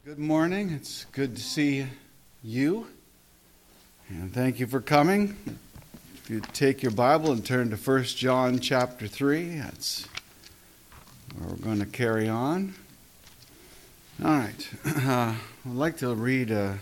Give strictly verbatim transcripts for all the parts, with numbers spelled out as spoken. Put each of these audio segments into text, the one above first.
Good morning. It's good to see you. And thank you for coming. If you take your Bible and turn to First John chapter three, that's where we're going to carry on. All right. Uh, I'd like to read a,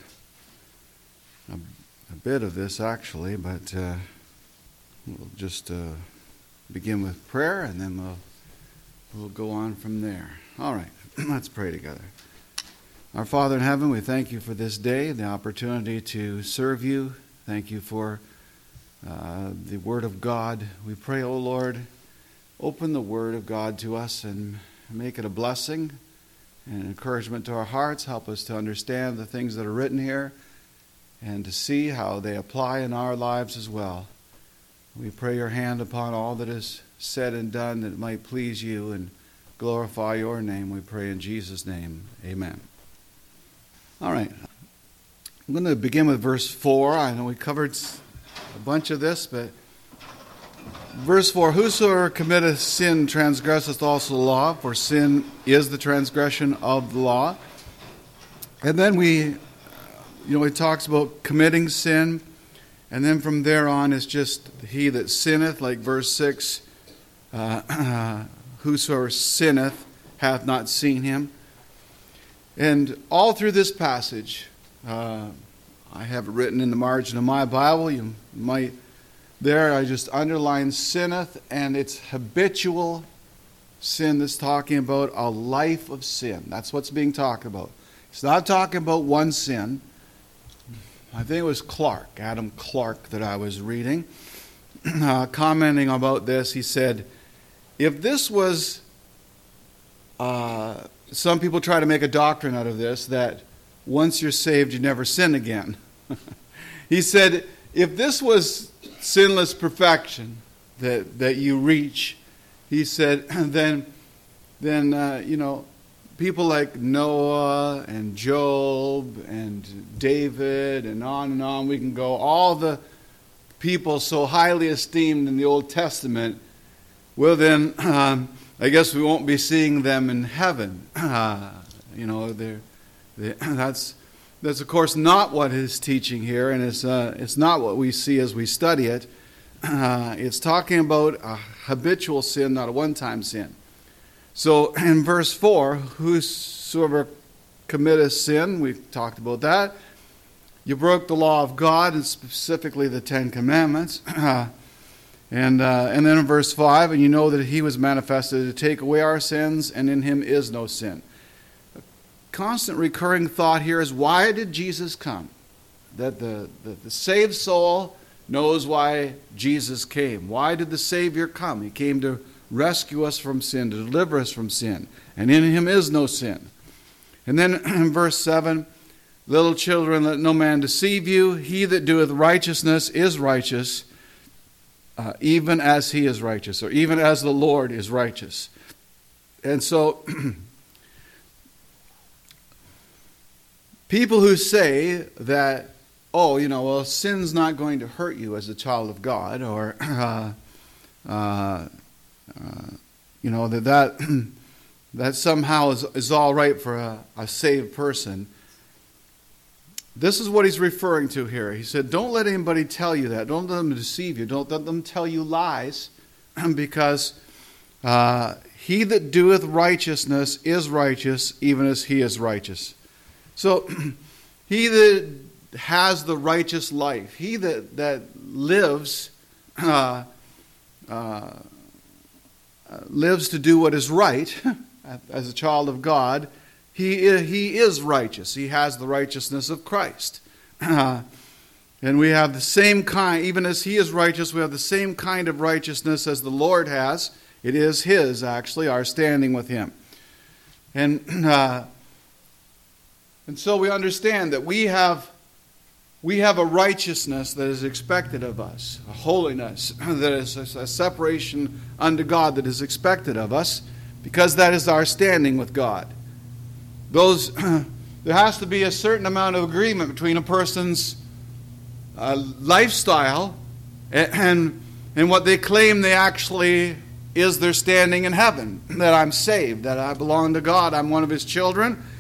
a, a bit of this actually, but uh, we'll just uh, begin with prayer and then we'll, we'll go on from there. All right. Let's pray together. Our Father in heaven, we thank you for this day, the opportunity to serve you. Thank you for uh, the Word of God. We pray, O Lord, open the Word of God to us and make it a blessing and an encouragement to our hearts. Help us to understand the things that are written here and to see how they apply in our lives as well. We pray your hand upon all that is said and done that it might please you and glorify your name. We pray in Jesus' name. Amen. All right, I'm going to begin with verse four. I know we covered a bunch of this, but verse four, whosoever committeth sin transgresseth also the law, for sin is the transgression of the law. And then we, you know, it talks about committing sin, and then from there on it's just he that sinneth, like verse six, uh, whosoever sinneth hath not seen him. And all through this passage, uh, I have it written in the margin of my Bible. You might, there I just underline sinneth, and it's habitual sin that's talking about a life of sin. That's what's being talked about. It's not talking about one sin. I think it was Clark, Adam Clark, that I was reading, uh, commenting about this. He said, if this was... Uh, Some people try to make a doctrine out of this, that once you're saved, you never sin again. He said, if this was sinless perfection that, that you reach, he said, then, then uh, you know, people like Noah and Job and David and on and on, we can go, all the people so highly esteemed in the Old Testament, well then... Um, I guess we won't be seeing them in heaven. Uh, you know, they're, they're, that's that's of course not what his teaching here, and it's uh, it's not what we see as we study it. Uh, it's talking about a habitual sin, not a one-time sin. So in verse four, whosoever committeth sin, we've talked about that. You broke the law of God, and specifically the Ten Commandments. Uh, And uh, and then in verse five, and you know that he was manifested to take away our sins, and in him is no sin. A constant recurring thought here is, why did Jesus come? That the, the, the saved soul knows why Jesus came. Why did the Savior come? He came to rescue us from sin, to deliver us from sin, and in him is no sin. And then in verse seven, little children, let no man deceive you. He that doeth righteousness is righteous, Uh, even as he is righteous, or even as the Lord is righteous. And so, people who say that, oh, you know, well, sin's not going to hurt you as a child of God, or, uh, uh, uh, you know, that that, that somehow is, is all right for a, a saved person. This is what he's referring to here. He said, don't let anybody tell you that. Don't let them deceive you. Don't let them tell you lies, because uh, he that doeth righteousness is righteous, even as he is righteous. So he that has the righteous life, he that, that lives, uh, uh, lives to do what is right as a child of God, He is, he is righteous. He has the righteousness of Christ. Uh, and we have the same kind, even as he is righteous, we have the same kind of righteousness as the Lord has. It is his, actually, our standing with him. And uh, and so we understand that we have, we have a righteousness that is expected of us, a holiness that is a separation unto God that is expected of us, because that is our standing with God. Those, there has to be a certain amount of agreement between a person's uh, lifestyle and, and and what they claim they actually is their standing in heaven. That I'm saved, that I belong to God, I'm one of his children,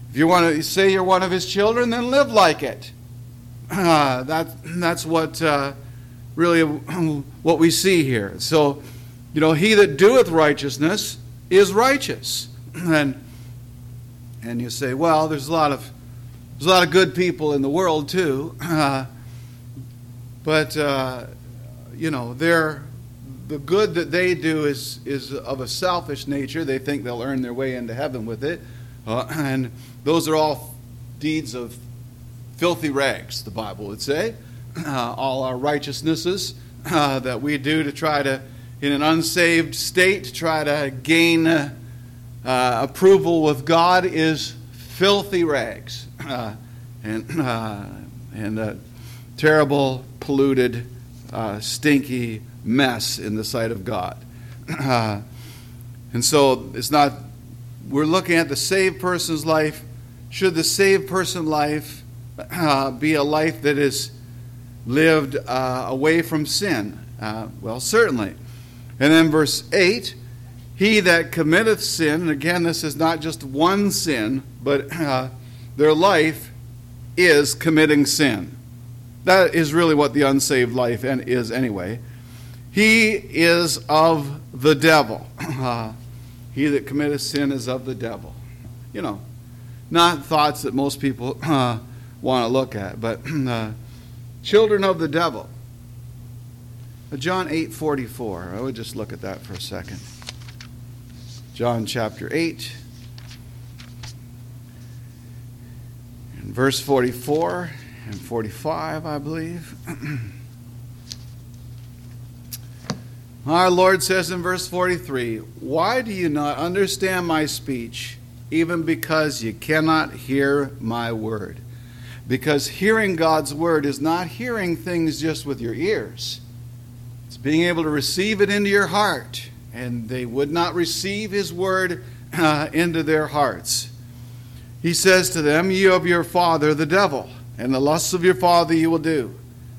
If you want to say you're one of his children, then live like it. Uh, that, that's what uh, really what we see here. So, you know, he that doeth righteousness is righteous. And and you say, well, there's a lot of there's a lot of good people in the world too, uh, but uh, you know, they're the good that they do is is of a selfish nature. They think they'll earn their way into heaven with it, uh, and those are all deeds of filthy rags, the Bible would say. Uh, all our righteousnesses uh, that we do to try to, in an unsaved state, to try to gain uh, uh, approval with God is filthy rags, uh, and uh, and a terrible, polluted, uh, stinky mess in the sight of God. Uh, and so it's not, we're looking at the saved person's life. Should the saved person's life uh, be a life that is lived uh, away from sin? Uh, well, certainly. And then verse eight, he that committeth sin, and again, this is not just one sin, but uh, their life is committing sin. That is really what the unsaved life is anyway. He is of the devil. Uh, he that committeth sin is of the devil. You know, not thoughts that most people uh, want to look at, but uh, children of the devil. John eight forty-four. I would just look at that for a second. John chapter eight. And verse forty-four and forty-five, I believe. Our Lord says in verse forty-three, why do you not understand my speech, even because you cannot hear my word? Because hearing God's word is not hearing things just with your ears. It's being able to receive it into your heart. And they would not receive his word uh, into their hearts. He says to them, you of your father the devil, and the lusts of your father you will do.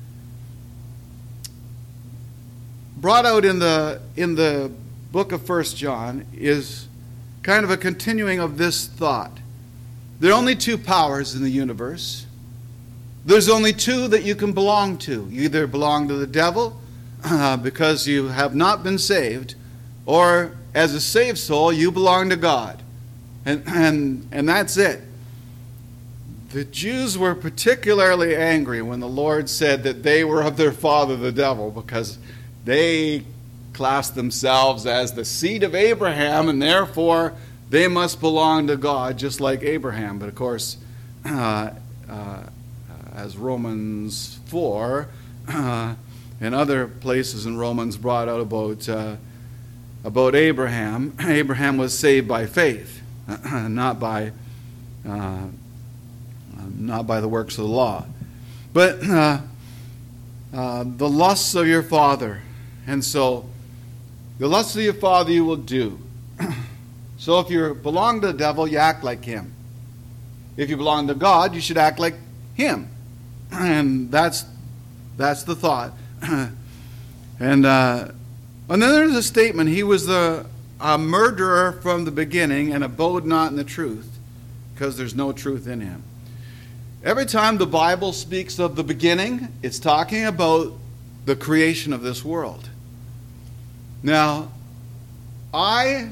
Brought out in the in the book of First John is kind of a continuing of this thought. There are only two powers in the universe. There's only two that you can belong to. You either belong to the devil uh, because you have not been saved, or as a saved soul, you belong to God. And, and, and that's it. The Jews were particularly angry when the Lord said that they were of their father the devil, because they classed themselves as the seed of Abraham, and therefore they must belong to God just like Abraham. But of course, uh, uh, as Romans four uh, and other places in Romans brought out about uh, about Abraham, Abraham was saved by faith, not by uh, not by the works of the law. But uh, uh, the lusts of your father. And so, the lusts of your father you will do. So if you belong to the devil, you act like him. If you belong to God, you should act like him. And that's that's the thought. and uh, and then there's a statement, he was the a murderer from the beginning and abode not in the truth, because there's no truth in him. Every time the Bible speaks of the beginning, it's talking about the creation of this world. Now, I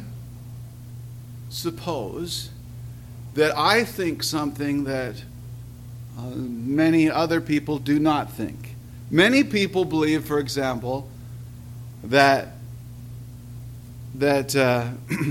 suppose that I think something that uh, many other people do not think. Many people believe, for example, that that uh,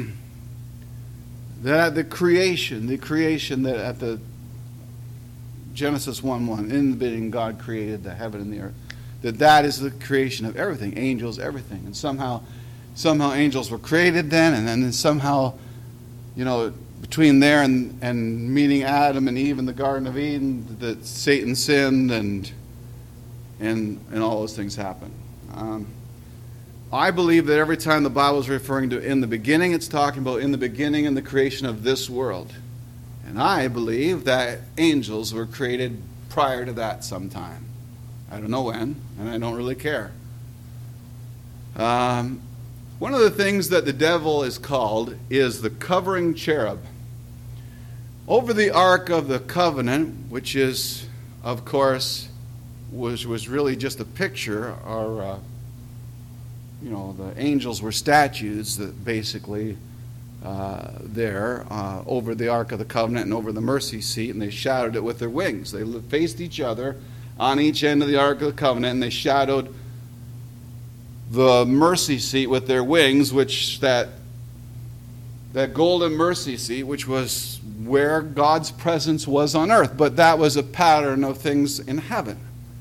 that the creation, the creation that at the Genesis one one, in the beginning God created the heaven and the earth, that that is the creation of everything, angels, everything. And somehow, somehow angels were created then, and then somehow, you know, between there and, and meeting Adam and Eve in the Garden of Eden, that Satan sinned, and and and all those things happened. Um, I believe that every time the Bible is referring to in the beginning, it's talking about in the beginning and the creation of this world. And I believe that angels were created prior to that sometime. I don't know when, and I don't really care. Um, one of the things that the devil is called is the covering cherub. over the Ark of the Covenant, which is, of course, was was really just a picture, or uh, you know, the angels were statues that basically uh, there uh, over the Ark of the Covenant and over the mercy seat, and they shadowed it with their wings. They faced each other on each end of the Ark of the Covenant, and they shadowed the mercy seat with their wings, which that that golden mercy seat, which was where God's presence was on earth. But that was a pattern of things in heaven.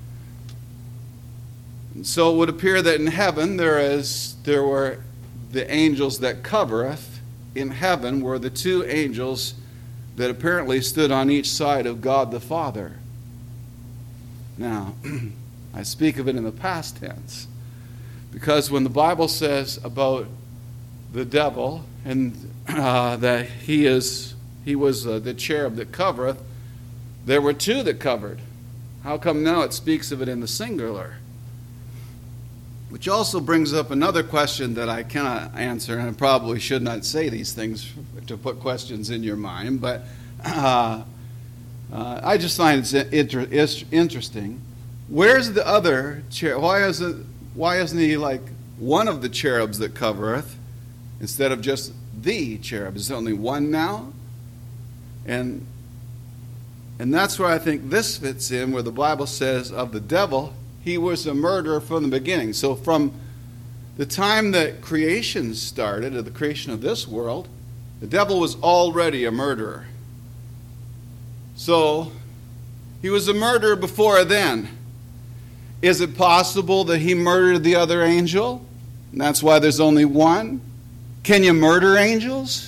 And so it would appear that in heaven there is there were the angels that covereth. In heaven were the two angels that apparently stood on each side of God the Father. Now, I speak of it in the past tense, because when the Bible says about the devil and uh, that he is he was uh, the cherub that covereth, there were two that covered. How come now it speaks of it in the singular? Which also brings up another question that I cannot answer, and I probably should not say these things to put questions in your mind, but uh, uh, I just find it inter- interesting. Where's the other cherub? Why isn't, why isn't he like one of the cherubs that covereth instead of just the cherub? Is there only one now? And, and that's where I think this fits in, where the Bible says of the devil, he was a murderer from the beginning. So from the time that creation started, or the creation of this world, the devil was already a murderer. So he was a murderer before then. Is it possible that he murdered the other angel? And that's why there's only one? Can you murder angels?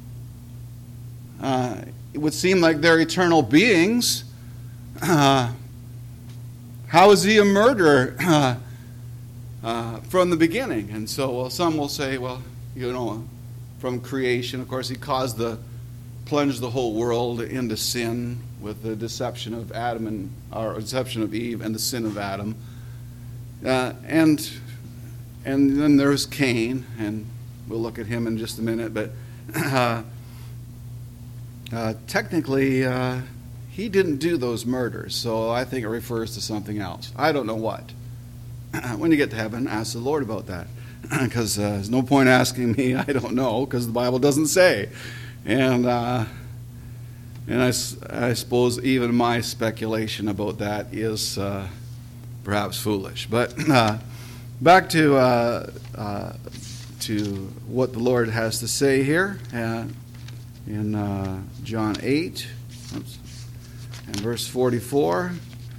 Uh, it would seem like they're eternal beings. Uh, How is he a murderer uh, uh, from the beginning? And so, well, some will say, well, you know, from creation, of course, he caused the, plunged the whole world into sin with the deception of Adam and, or deception of Eve and the sin of Adam. Uh, and, and then there's Cain, and we'll look at him in just a minute, but uh, uh, technically, uh, he didn't do those murders, so I think it refers to something else. I don't know what. When you get to heaven, ask the Lord about that, because uh, there's no point asking me. I don't know, because the Bible doesn't say. And uh, and I, I suppose even my speculation about that is uh, perhaps foolish. But uh, back to uh, uh, to what the Lord has to say here uh, in uh, John eight. Oops. And verse forty-four,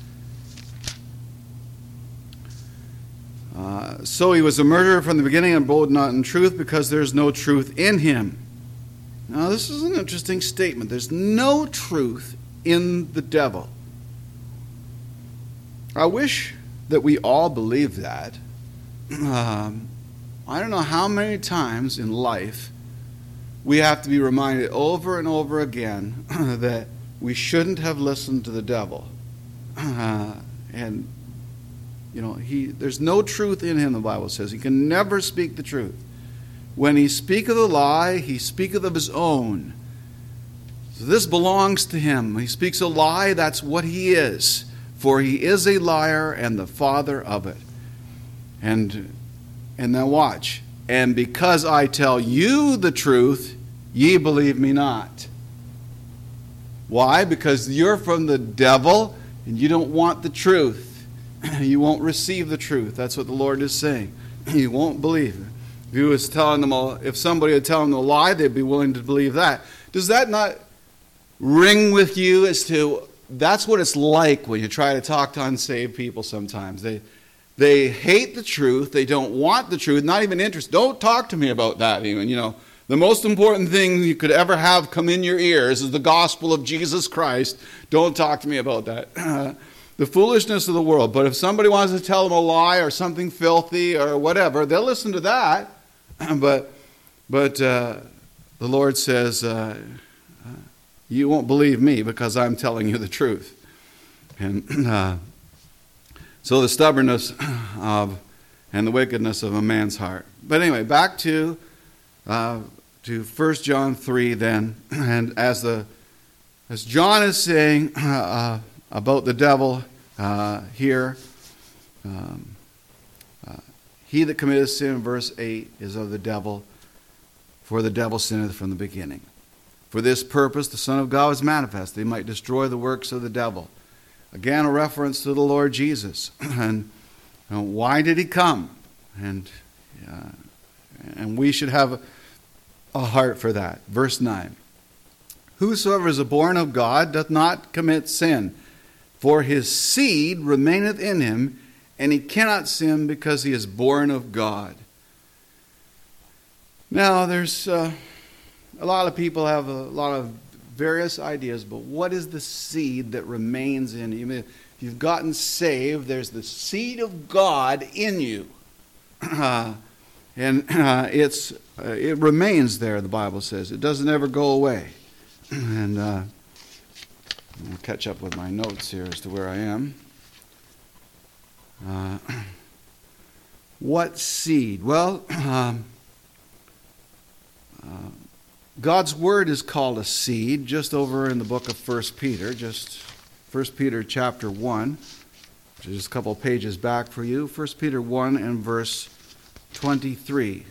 uh, so he was a murderer from the beginning and abode not in truth, because there's no truth in him. Now this is an interesting statement. There's no truth in the devil. I wish that we all believed that. Um, I don't know how many times in life we have to be reminded over and over again that we shouldn't have listened to the devil. Uh, and, you know, he there's no truth in him, the Bible says. He can never speak the truth. When he speaketh a lie, he speaketh of his own. So this belongs to him. He speaks a lie, that's what he is. For he is a liar and the father of it. And, and now watch. And because I tell you the truth, ye believe me not. Why? Because you're from the devil and you don't want the truth. You won't receive the truth. That's what the Lord is saying. You won't believe it. If he was telling them, if somebody would tell them a lie, they'd be willing to believe that. Does that not ring with you as to, that's what it's like when you try to talk to unsaved people sometimes. They they hate the truth. They don't want the truth. Not even interested. Don't talk to me about that even, you know. The most important thing you could ever have come in your ears is the gospel of Jesus Christ. Don't talk to me about that. Uh, the foolishness of the world. But if somebody wants to tell them a lie or something filthy or whatever, they'll listen to that. But but uh, the Lord says, uh, you won't believe me because I'm telling you the truth. And uh, so the stubbornness of and the wickedness of a man's heart. But anyway, back to... Uh, to First John three then, and as the as John is saying uh, about the devil uh, here, um, uh, he that committeth sin, verse eight, is of the devil, for the devil sinneth from the beginning. For this purpose the Son of God was manifest, that he might destroy the works of the devil. Again, a reference to the Lord Jesus. and, and why did he come? And, uh, and we should have a, a heart for that. Verse nine. Whosoever is born of God doth not commit sin, for his seed remaineth in him, and he cannot sin because he is born of God. Now, there's uh, a lot of people have a lot of various ideas, but what is the seed that remains in you? If you've gotten saved, there's the seed of God in you. Uh, and uh, it's uh, it remains there, the Bible says. It doesn't ever go away. And uh, I'll catch up with my notes here as to where I am. Uh, what seed? Well, um, uh, God's Word is called a seed, just over in the book of First Peter, just First Peter chapter one, which is a couple pages back for you. First Peter one and verse twenty-three,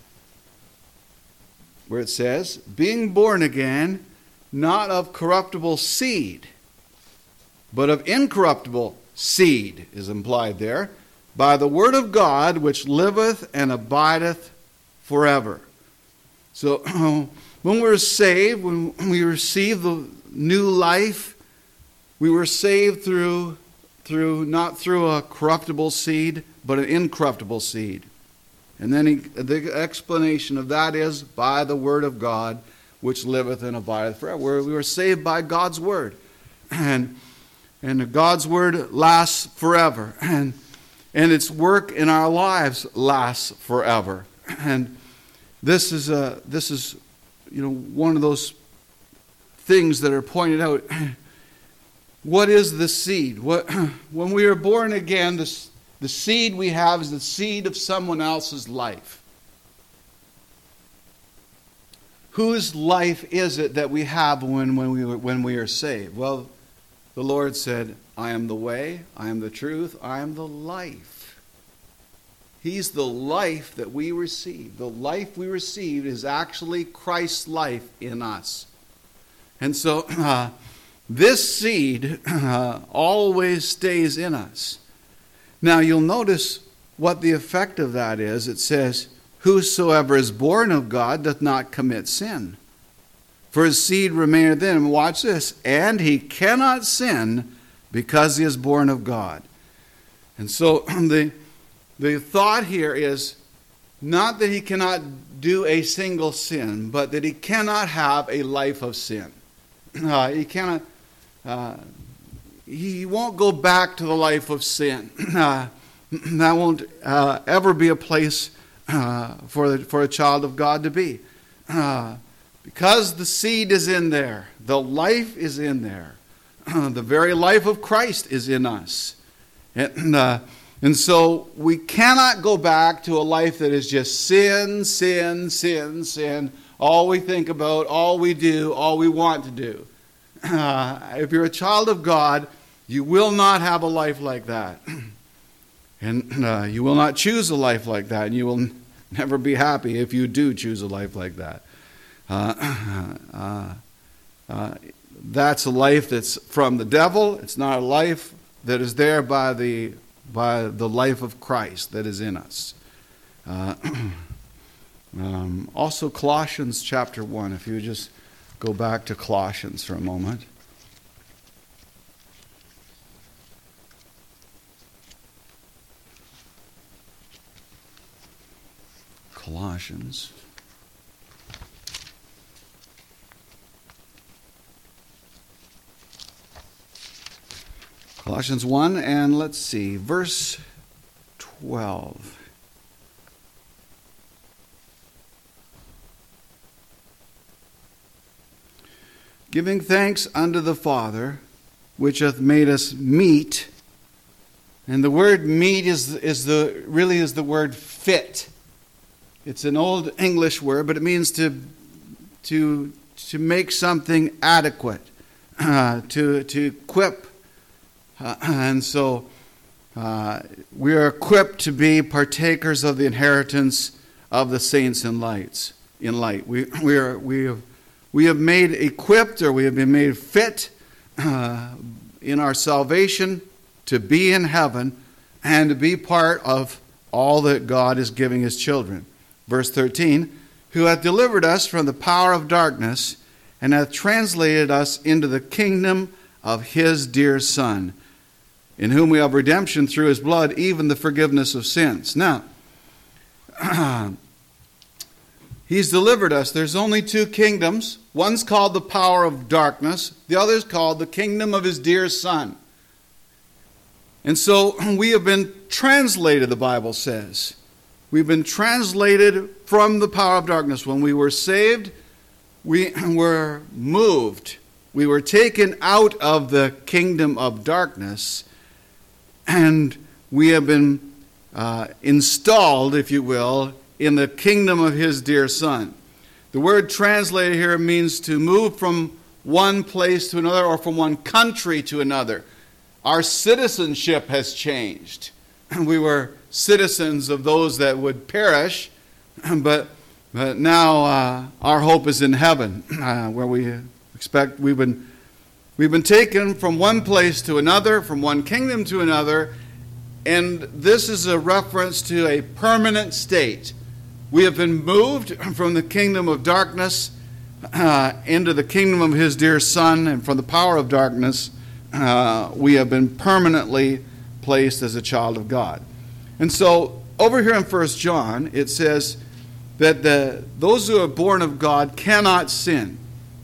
where it says, being born again, not of corruptible seed, but of incorruptible seed, is implied there, by the word of God, which liveth and abideth forever. So, when we're saved, when we receive the new life, we were saved through, through not through a corruptible seed, but an incorruptible seed. And then he, the explanation of that is by the word of God, which liveth and abideth forever. We were saved by God's word. And, and God's word lasts forever. And, and its work in our lives lasts forever. And this is, a, this is you know, one of those things that are pointed out. What is the seed? What, when we are born again, this, the seed we have is the seed of someone else's life. Whose life is it that we have when, when, we, when we are saved? Well, the Lord said, I am the way, I am the truth, I am the life. He's the life that we receive. The life we receive is actually Christ's life in us. And so uh, this seed uh, always stays in us. Now you'll notice what the effect of that is. It says, whosoever is born of God doth not commit sin, for his seed remaineth in him. Watch this. And he cannot sin because he is born of God. And so the, the thought here is not that he cannot do a single sin, but that he cannot have a life of sin. Uh, he cannot... Uh, he won't go back to the life of sin. Uh, that won't uh, ever be a place uh, for, the, for a child of God to be. Uh, because the seed is in there. The life is in there. Uh, the very life of Christ is in us. And, uh, and so we cannot go back to a life that is just sin, sin, sin, sin. All we think about, all we do, all we want to do. Uh, if you're a child of God, you will not have a life like that. And uh, you will not choose a life like that. And you will n- never be happy if you do choose a life like that. Uh, uh, uh, that's a life that's from the devil. It's not a life that is there by the, by the life of Christ that is in us. Uh, um, also Colossians chapter one, if you just go back to Colossians for a moment. Colossians. Colossians one, and let's see, verse twelve. Giving thanks unto the Father, which hath made us meet. And the word meet is, is the really is the word fit. It's an old English word, but it means to, to, to make something adequate. uh, to, to equip. Uh, and so uh, we are equipped to be partakers of the inheritance of the saints in lights. In light, we we are we have we have made equipped, or we have been made fit uh, in our salvation to be in heaven and to be part of all that God is giving His children. Verse thirteen, who hath delivered us from the power of darkness and hath translated us into the kingdom of His dear Son, in whom we have redemption through His blood, even the forgiveness of sins. Now, He's delivered us. There's only two kingdoms. One's called the power of darkness. The other is called the kingdom of His dear Son. And so we have been translated, the Bible says. We've been translated from the power of darkness. When we were saved, we were moved. We were taken out of the kingdom of darkness, and we have been uh, installed, if you will, in the kingdom of His dear Son. The word translated here means to move from one place to another, or from one country to another. Our citizenship has changed. We were citizens of those that would perish, but, but now uh, our hope is in heaven, uh, where we expect we've been, we've been taken from one place to another, from one kingdom to another, and this is a reference to a permanent state. We have been moved from the kingdom of darkness uh, into the kingdom of His dear Son, and from the power of darkness, uh, we have been permanently placed as a child of God. And so, over here in First John, it says that the, those who are born of God cannot sin.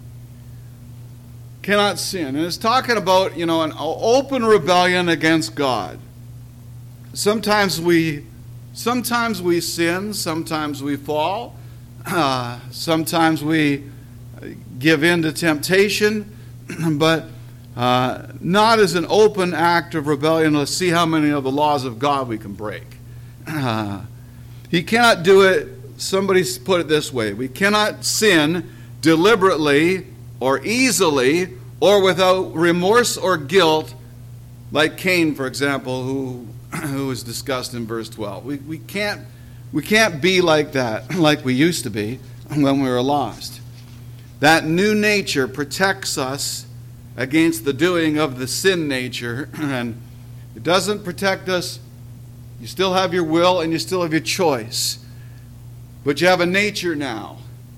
Cannot sin. And it's talking about, you know, an open rebellion against God. Sometimes we Sometimes we sin, sometimes we fall, uh, sometimes we give in to temptation, but uh, not as an open act of rebellion. Let's see how many of the laws of God we can break. Uh, he cannot do it, somebody put it this way, we cannot sin deliberately or easily or without remorse or guilt, like Cain, for example, who who was discussed in verse twelve. We, we, can't, we can't be like that, like we used to be when we were lost. That new nature protects us against the doing of the sin nature, and it doesn't protect us. You still have your will and you still have your choice, but you have a nature now.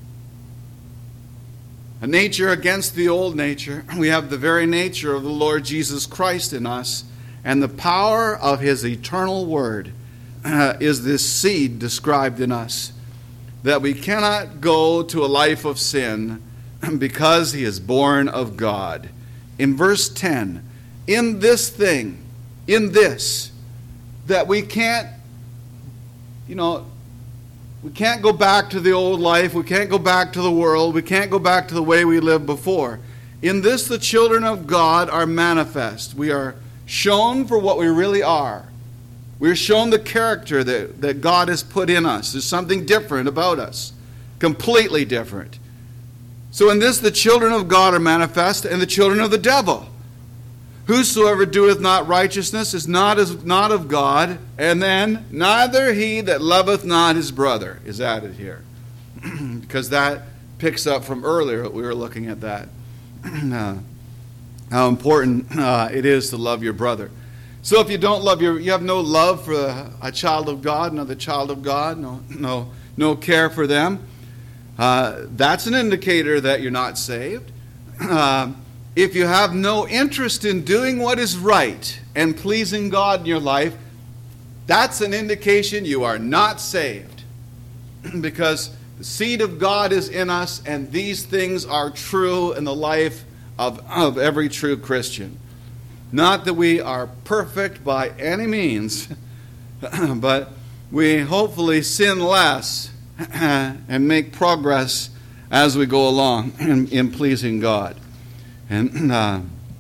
A nature against the old nature. We have the very nature of the Lord Jesus Christ in us, and the power of His eternal word uh, is this seed described in us, that we cannot go to a life of sin because He is born of God. In verse ten, in this thing, in this, that we can't, you know, we can't go back to the old life, we can't go back to the world, we can't go back to the way we lived before. In this the children of God are manifest. We are shown for what we really are. We're shown the character that, that God has put in us. There's something different about us. Completely different. So in this the children of God are manifest, and the children of the devil. Whosoever doeth not righteousness is not, as, not of God, and then neither he that loveth not his brother is added here. Because that picks up from earlier, we were looking at that. uh, how important uh, it is to love your brother. So if you don't love your, you have no love for a, a child of God, another child of God, no, no, no care for them, uh, that's an indicator that you're not saved. Uh, if you have no interest in doing what is right and pleasing God in your life, that's an indication you are not saved. Because the seed of God is in us, and these things are true in the life of, of every true Christian. Not that we are perfect by any means, but we hopefully sin less and make progress as we go along in, in pleasing God. And uh,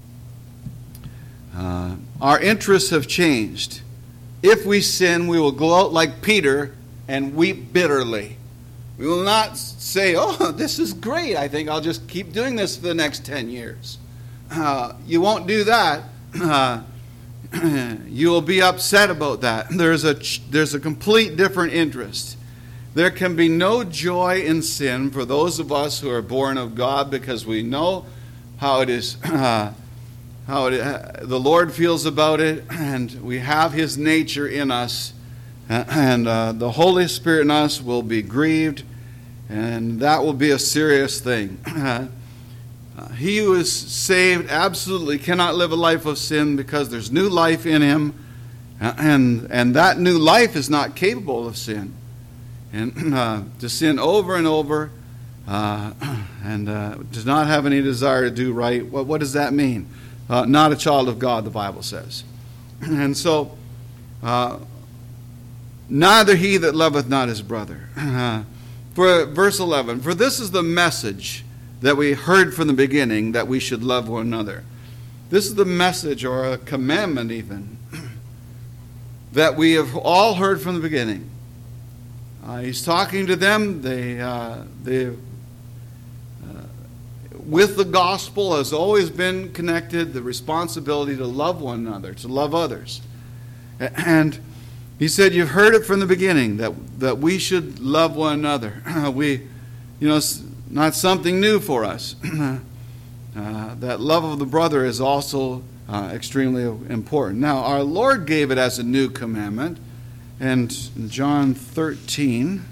uh, our interests have changed. If we sin, we will go out like Peter and weep bitterly. We will not say, oh, this is great. I think I'll just keep doing this for the next ten years. uh, you won't do that, uh, you will be upset about that. There's a there's a complete different interest. There can be no joy in sin for those of us who are born of God, because we know how it is, uh, how it, uh, the Lord feels about it, and we have His nature in us, uh, and uh, the Holy Spirit in us will be grieved, and that will be a serious thing. Uh, he who is saved absolutely cannot live a life of sin, because there's new life in him, uh, and and that new life is not capable of sin. And uh, to sin over and over, uh, and uh, does not have any desire to do right. What, what does that mean? Uh, not a child of God, the Bible says. And so, uh, neither he that loveth not his brother. Uh, for verse eleven, for this is the message that we heard from the beginning, that we should love one another. This is the message, or a commandment even, that we have all heard from the beginning. Uh, he's talking to them. They, uh, they, uh, with the gospel has always been connected the responsibility to love one another, to love others. And he said, you've heard it from the beginning, that, that we should love one another. we, you know, it's not something new for us. uh, that love of the brother is also uh, extremely important. Now, our Lord gave it as a new commandment. And John thirteen,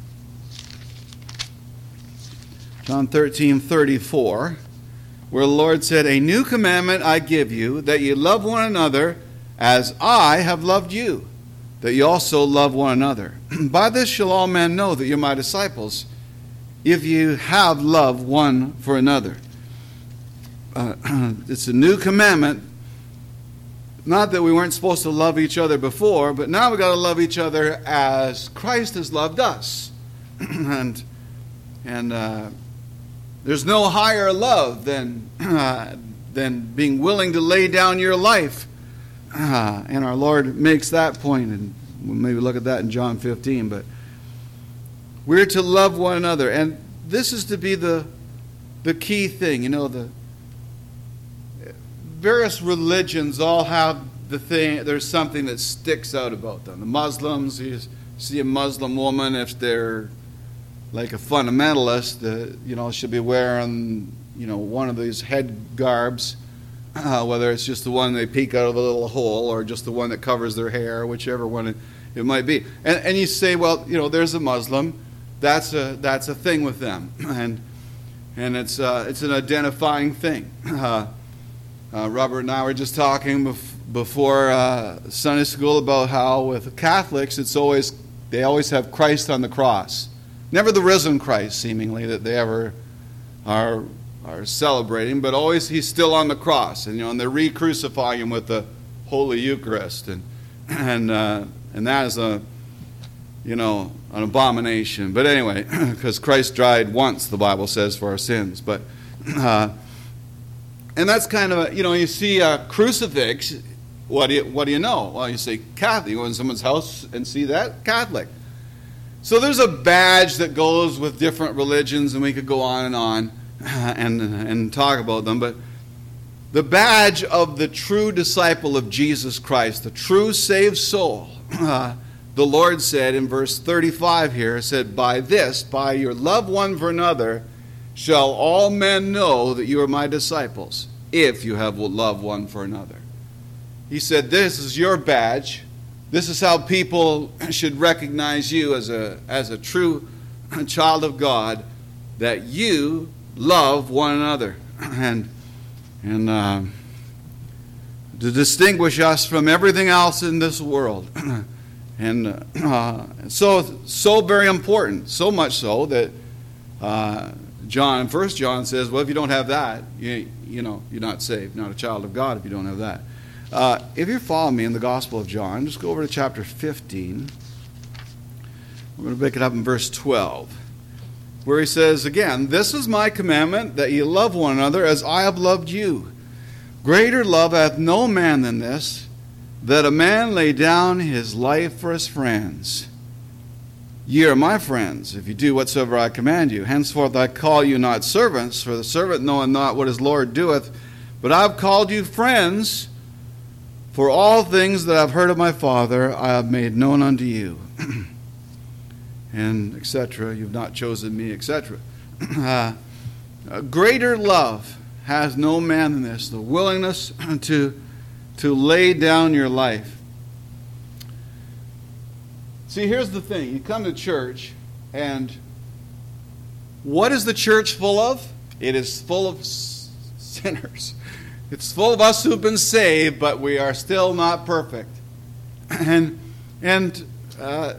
John thirteen thirty-four, where the Lord said, a new commandment I give you, that you love one another as I have loved you, that you also love one another. By this shall all men know that you're my disciples, if you have love one for another. Uh, it's a new commandment. Not that we weren't supposed to love each other before, but now we've got to love each other as Christ has loved us. and and uh, there's no higher love than, uh, than being willing to lay down your life. Uh, and our Lord makes that point, and we'll maybe look at that in John fifteen. But we're to love one another, and this is to be the, the key thing. You know, the various religions all have the thing, there's something that sticks out about them. The Muslims, you see a Muslim woman, if they're like a fundamentalist, uh, you know, she'll be wearing, you know, one of these head garbs, uh, whether it's just the one they peek out of a little hole or just the one that covers their hair, whichever one it, it might be. And, and you say, well, you know, there's a Muslim, that's a that's a thing with them, and and it's uh, it's an identifying thing. Uh, Uh, Robert and I were just talking bef- before uh, Sunday school about how with Catholics it's always they always have Christ on the cross, never the risen Christ seemingly that they ever are are celebrating, but always he's still on the cross, and you know, and they're re-crucifying him with the Holy Eucharist, and and uh, and that is a you know an abomination. But anyway, because Christ died once, the Bible says, for our sins, but. Uh, And that's kind of a, you know, you see a crucifix, what do you, what do you know? Well, you say Catholic. You go in someone's house and see that, Catholic. So there's a badge that goes with different religions, and we could go on and on and, and talk about them. But the badge of the true disciple of Jesus Christ, the true saved soul, uh, the Lord said in verse thirty-five here, said, by this, by your love one for another, shall all men know that you are my disciples, if you have love one for another. He said, this is your badge. This is how people should recognize you as a as a true child of God, that you love one another. And and uh, to distinguish us from everything else in this world. And uh, so so very important, so much so that uh, John, First John says, well, if you don't have that, you, you know, you're not saved, not a child of God if you don't have that. Uh, if you're following me in the Gospel of John, just go over to chapter fifteen. We're going to pick it up in verse twelve, where he says, again, this is my commandment, that ye love one another as I have loved you. Greater love hath no man than this, that a man lay down his life for his friends. Ye are my friends, if you do whatsoever I command you. Henceforth I call you not servants, for the servant knoweth not what his Lord doeth, But I've called you friends, for all things that I've heard of my Father I have made known unto you. And et cetera. You've not chosen me, et cetera. Uh, a greater love has no man than this, the willingness to, to lay down your life. See, here's the thing. You come to church, and what is the church full of? It is full of sinners. It's full of us who've been saved, but we are still not perfect. And and uh,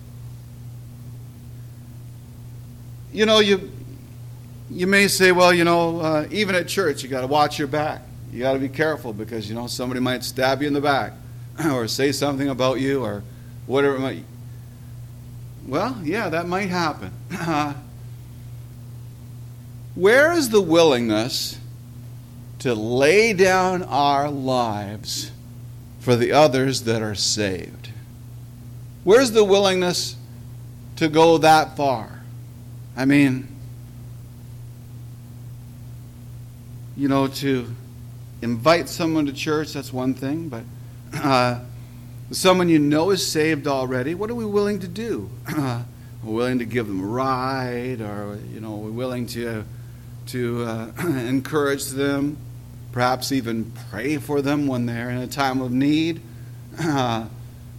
you know, you you may say, well, you know, uh, even at church, you got to watch your back. You got to be careful because, you know, somebody might stab you in the back or say something about you or whatever it might. Well, yeah, that might happen. Uh, where is the willingness to lay down our lives for the others that are saved? Where's the willingness to go that far? I mean, you know, to invite someone to church, that's one thing, but uh, someone you know is saved already, what are we willing to do? Uh, we're willing to give them a ride, or, you know, we're willing to, to uh, encourage them, perhaps even pray for them when they're in a time of need. Uh,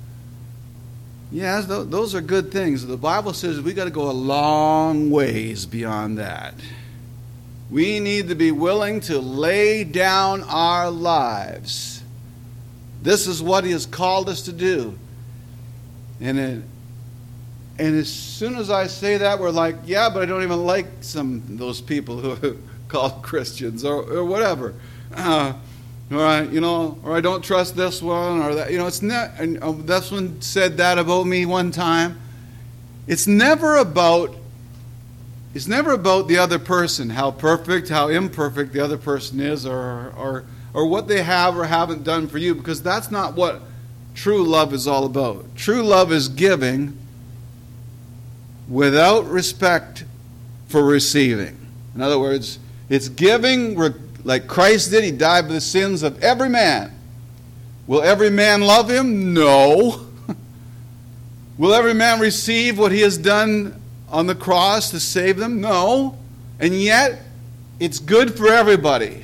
yes, th- those are good things. The Bible says we got to go a long ways beyond that. We need to be willing to lay down our lives. This is what He has called us to do. And it, and as soon as I say that, we're like, yeah, but I don't even like some of those people who are called Christians or, or whatever. Uh, or I, you know, or I don't trust this one or that. You know, it's not. And uh, this one said that about me one time. It's never about. It's never about the other person, how perfect, how imperfect the other person is, or or or what they have or haven't done for you, because that's not what true love is all about. True love is giving without respect for receiving. In other words, it's giving like Christ did. He died for the sins of every man. Will every man love Him? No. Will every man receive what He has done on the cross to save them? No. And yet, it's good for everybody.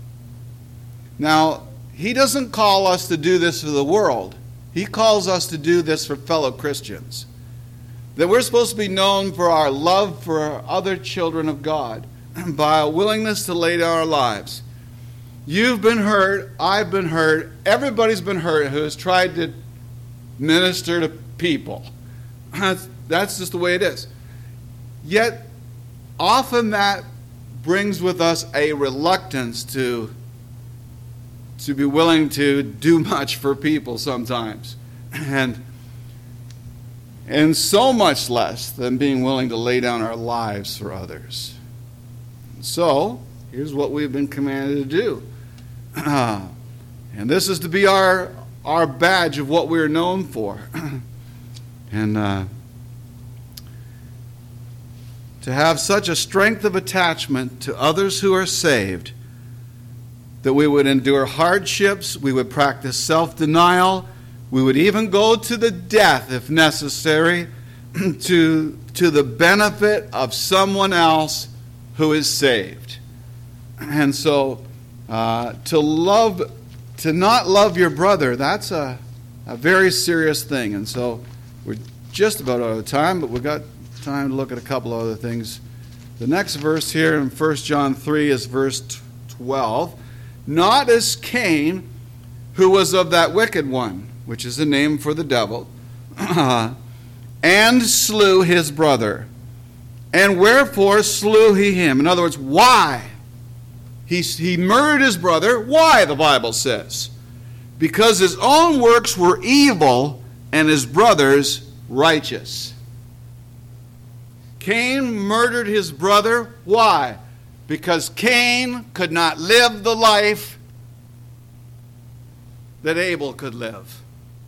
Now, He doesn't call us to do this for the world. He calls us to do this for fellow Christians. That we're supposed to be known for our love for other children of God by a willingness to lay down our lives. You've been hurt. I've been hurt. Everybody's been hurt who has tried to minister to people. That's, that's just the way it is. Yet, often that brings with us a reluctance to, to be willing to do much for people sometimes. And, and so much less than being willing to lay down our lives for others. So, here's what we've been commanded to do. Uh, and this is to be our, our badge of what we're known for. and... Uh, to have such a strength of attachment to others who are saved that we would endure hardships, we would practice self-denial, we would even go to the death if necessary to, to the benefit of someone else who is saved. And so uh, to love, to not love your brother, that's a, a very serious thing. And so we're just about out of time, but we've got time to look at a couple of other things. The next verse here in First John three is verse twelve. Not as Cain, who was of that wicked one, which is a name for the devil, and slew his brother. And wherefore slew he him? In other words, why? He, he murdered his brother. Why, the Bible says? Because his own works were evil and his brother's righteous. Cain murdered his brother. Why? Because Cain could not live the life that Abel could live.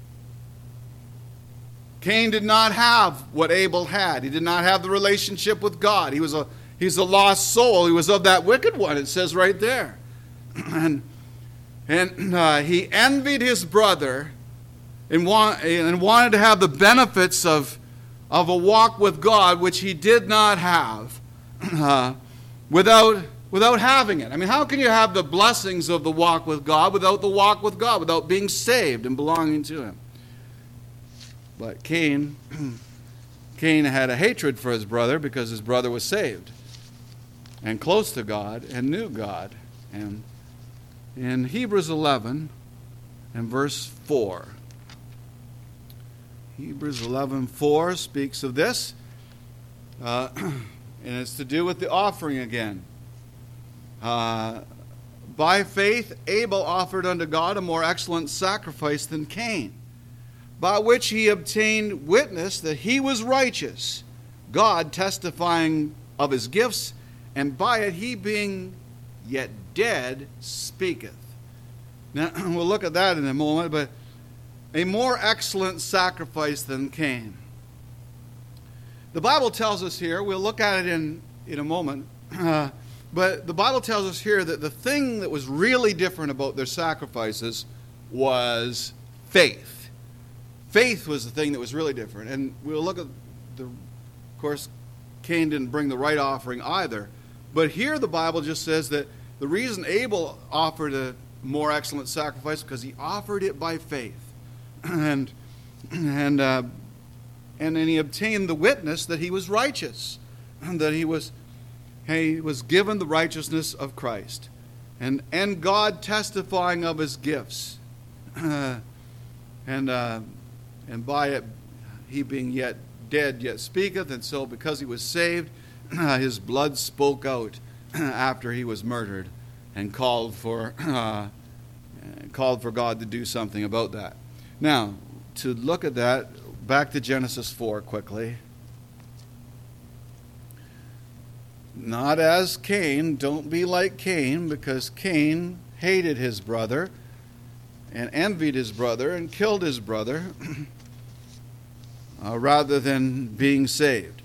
Cain did not have what Abel had. He did not have the relationship with God. He was a, he's a lost soul. He was of that wicked one, it says right there. and and uh, he envied his brother and, want, and wanted to have the benefits of, of a walk with God, which he did not have, uh, without, without having it. I mean, how can you have the blessings of the walk with God without the walk with God, without being saved and belonging to him? But Cain, Cain had a hatred for his brother because his brother was saved and close to God and knew God. And in Hebrews eleven and verse four, Hebrews eleven four speaks of this, uh, and it's to do with the offering again. Uh, By faith Abel offered unto God a more excellent sacrifice than Cain, by which he obtained witness that he was righteous, God testifying of his gifts, and by it he being yet dead speaketh. Now, we'll look at that in a moment, but a more excellent sacrifice than Cain. The Bible tells us here, we'll look at it in, in a moment, uh, but the Bible tells us here that the thing that was really different about their sacrifices was faith. Faith was the thing that was really different. And we'll look at, the, of course, Cain didn't bring the right offering either. But here the Bible just says that the reason Abel offered a more excellent sacrifice because he offered it by faith. And and uh, and then he obtained the witness that he was righteous, that he was he was given the righteousness of Christ, and and God testifying of his gifts, uh, and uh, and by it he being yet dead yet speaketh, and so because he was saved, his blood spoke out after he was murdered, and called for uh, called for God to do something about that. Now, to look at that, back to Genesis four quickly. Not as Cain, don't be like Cain, because Cain hated his brother and envied his brother and killed his brother uh, rather than being saved.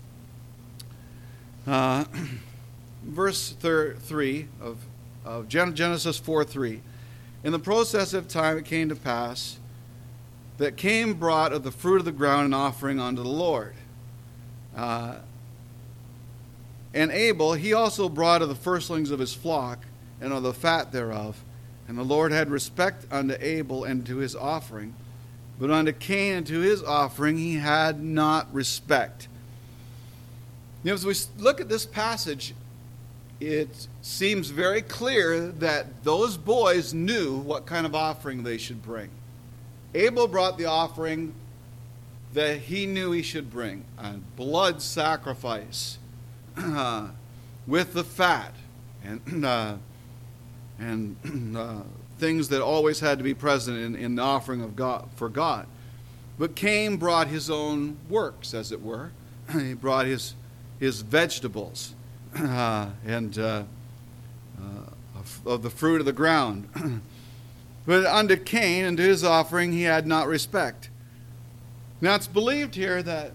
Uh, verse thir- three of, of Genesis four three. In the process of time it came to pass that Cain brought of the fruit of the ground an offering unto the Lord. Uh, and Abel, he also brought of the firstlings of his flock and of the fat thereof. And the Lord had respect unto Abel and to his offering, but unto Cain and to his offering he had not respect. You know, as we look at this passage, it seems very clear that those boys knew what kind of offering they should bring. Abel brought the offering that he knew he should bring, a blood sacrifice uh, with the fat and uh, and uh, things that always had to be present in, in the offering of God for God. But Cain brought his own works, as it were. He brought his his vegetables uh, and uh, uh, of, of the fruit of the ground. But unto Cain and to his offering he had not respect. Now it's believed here that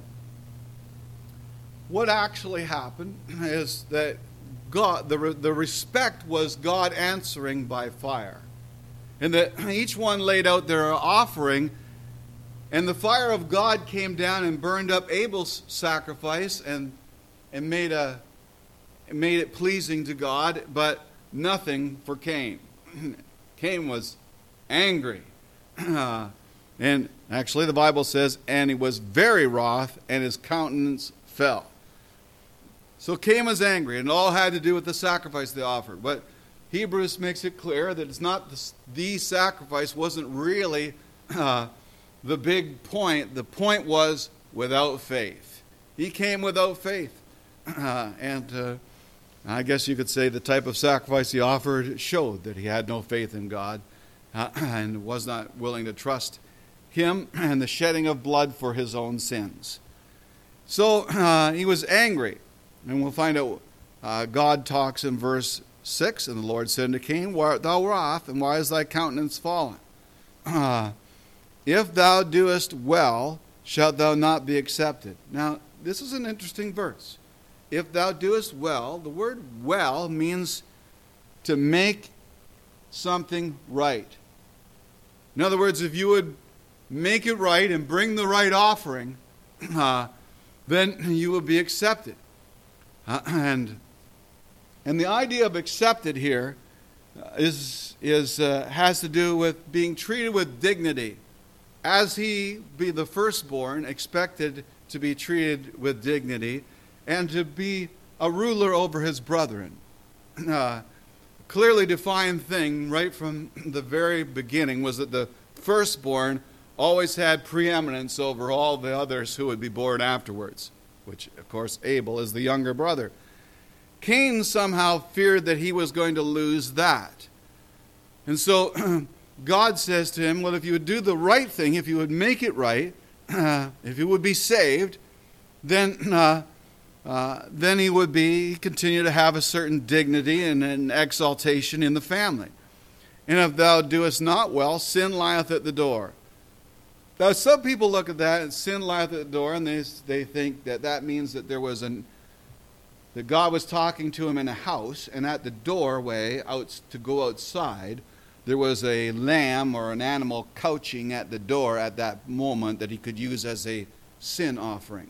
what actually happened is that God, the, the respect was God answering by fire. And that each one laid out their offering, and the fire of God came down and burned up Abel's sacrifice and, and made, a, made it pleasing to God, but nothing for Cain. Cain was angry. Uh, and actually the Bible says, and he was very wroth, and his countenance fell. So Cain was angry, and it all had to do with the sacrifice they offered. But Hebrews makes it clear that it's not the, the sacrifice wasn't really uh, the big point. The point was without faith. He came without faith. Uh, and uh, I guess you could say the type of sacrifice he offered showed that he had no faith in God. Uh, and was not willing to trust him and the shedding of blood for his own sins. So uh, he was angry. And we'll find out uh, God talks in verse six, and the Lord said unto Cain, why art thou wroth, and why is thy countenance fallen? Uh, if thou doest well, shalt thou not be accepted. Now, this is an interesting verse. If thou doest well, the word well means to make something right. In other words, if you would make it right and bring the right offering, uh, then you will be accepted. Uh, and and the idea of accepted here is is uh, has to do with being treated with dignity, as he, be the firstborn, expected to be treated with dignity, and to be a ruler over his brethren. Uh, clearly defined thing right from the very beginning was that the firstborn always had preeminence over all the others who would be born afterwards, which, of course, Abel is the younger brother. Cain somehow feared that he was going to lose that. And so God says to him, well, if you would do the right thing, if you would make it right, uh, if you would be saved, then uh, uh, then he would be continue to have a certain dignity and an exaltation in the family. And if thou doest not well, sin lieth at the door. Now, some people look at that and sin lieth at the door, and they they think that that means that there was an that God was talking to him in a house, and at the doorway out to go outside, there was a lamb or an animal couching at the door at that moment that he could use as a sin offering.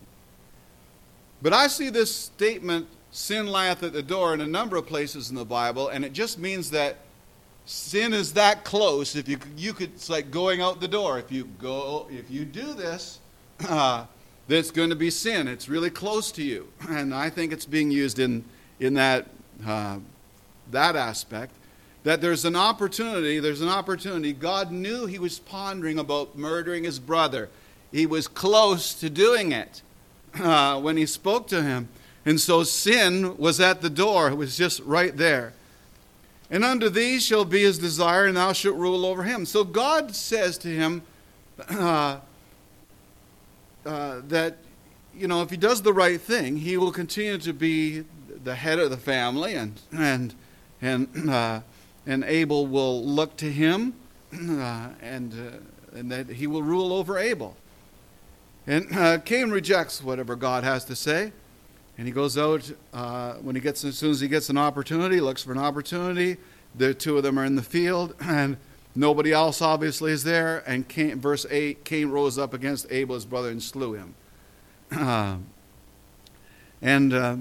But I see this statement, sin lieth at the door, in a number of places in the Bible, and it just means that sin is that close. If you you could, it's like going out the door. If you go, if you do this, uh, that's going to be sin. It's really close to you, and I think it's being used in in that uh, that aspect. That there's an opportunity. There's an opportunity. God knew he was pondering about murdering his brother. He was close to doing it uh, when he spoke to him, and so sin was at the door. It was just right there. And unto thee shall be his desire, and thou shalt rule over him. So God says to him uh, uh, that, you know, if he does the right thing, he will continue to be the head of the family, and and and uh, and Abel will look to him, uh, and uh, and that he will rule over Abel. And uh, Cain rejects whatever God has to say. And he goes out uh, when he gets, as soon as he gets an opportunity, looks for an opportunity. The two of them are in the field, and nobody else obviously is there. And Cain, verse eight, Cain rose up against Abel, his brother, and slew him. Uh, and uh,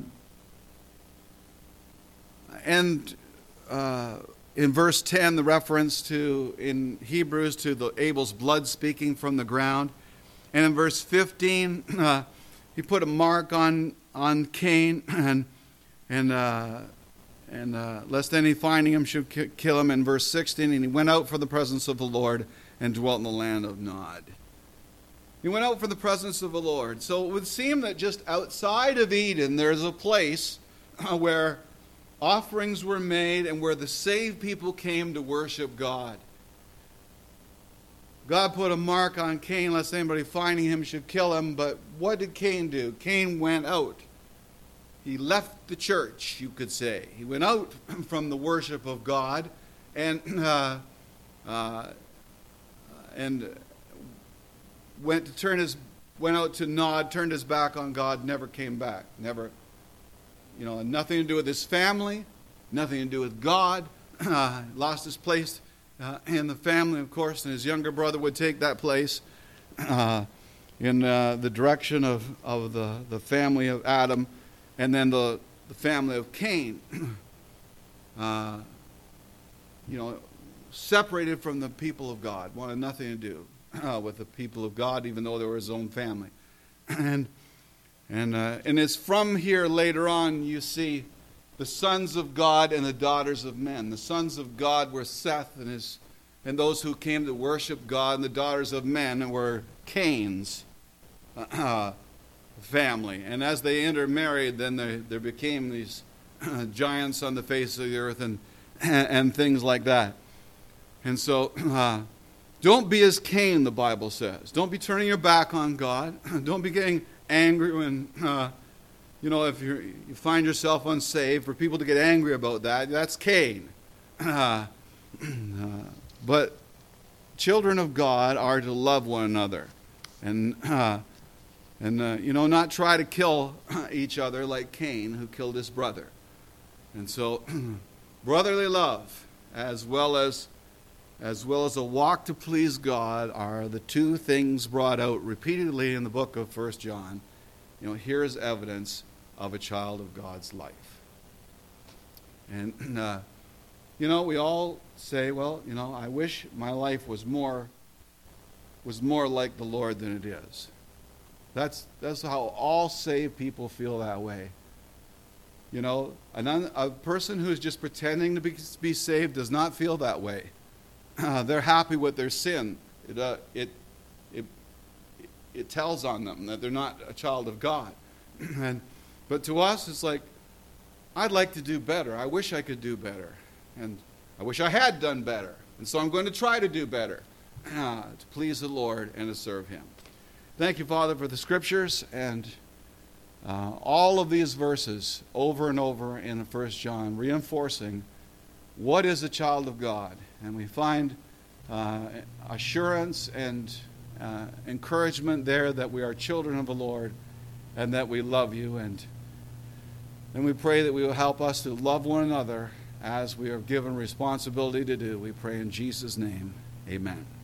and uh, in verse ten, the reference to in Hebrews to the Abel's blood speaking from the ground. And in verse fifteen, uh, he put a mark on. on Cain, and and uh, and uh, lest any finding him should ki- kill him. In verse sixteen, and he went out from the presence of the Lord and dwelt in the land of Nod. He went out from the presence of the Lord. So it would seem that just outside of Eden, there's a place uh, where offerings were made and where the saved people came to worship God. God put a mark on Cain, lest anybody finding him should kill him. But what did Cain do? Cain went out. He left the church, you could say. He went out from the worship of God, and uh, uh, and went to turn his went out to Nod, turned his back on God, never came back. Never, you know, nothing to do with his family, nothing to do with God. Uh, lost his place. Uh, in the family, of course, and his younger brother would take that place uh, in uh, the direction of, of the, the family of Adam, and then the, the family of Cain, uh, you know, separated from the people of God, wanted nothing to do uh, with the people of God, even though they were his own family. And and uh, and it's from here later on you see the sons of God and the daughters of men. The sons of God were Seth and his, and those who came to worship God, and the daughters of men were Cain's uh, family. And as they intermarried, then there, there became these uh, giants on the face of the earth and and things like that. And so, uh, don't be as Cain, the Bible says. Don't be turning your back on God. Don't be getting angry when... Uh, You know, if you're, you find yourself unsaved, for people to get angry about that, that's Cain. Uh, uh, but children of God are to love one another, and uh, and uh, you know, not try to kill each other like Cain, who killed his brother. And so, brotherly love as well as as well as a walk to please God are the two things brought out repeatedly in the book of First John. You know, here is evidence of a child of God's life. And, uh, you know, we all say, well, you know, I wish my life was more was more like the Lord than it is. That's that's how all saved people feel that way. You know, an un, a person who is just pretending to be, be saved does not feel that way. Uh, they're happy with their sin. It, uh, it, it, it tells on them that they're not a child of God. and, but to us, it's like, I'd like to do better. I wish I could do better. And I wish I had done better. And so I'm going to try to do better uh, to please the Lord and to serve Him. Thank you, Father, for the Scriptures and uh, all of these verses over and over in First John, reinforcing what is a child of God. And we find uh, assurance and uh, encouragement there that we are children of the Lord and that we love you. And, and we pray that we will help us to love one another as we are given responsibility to do. We pray in Jesus' name. Amen.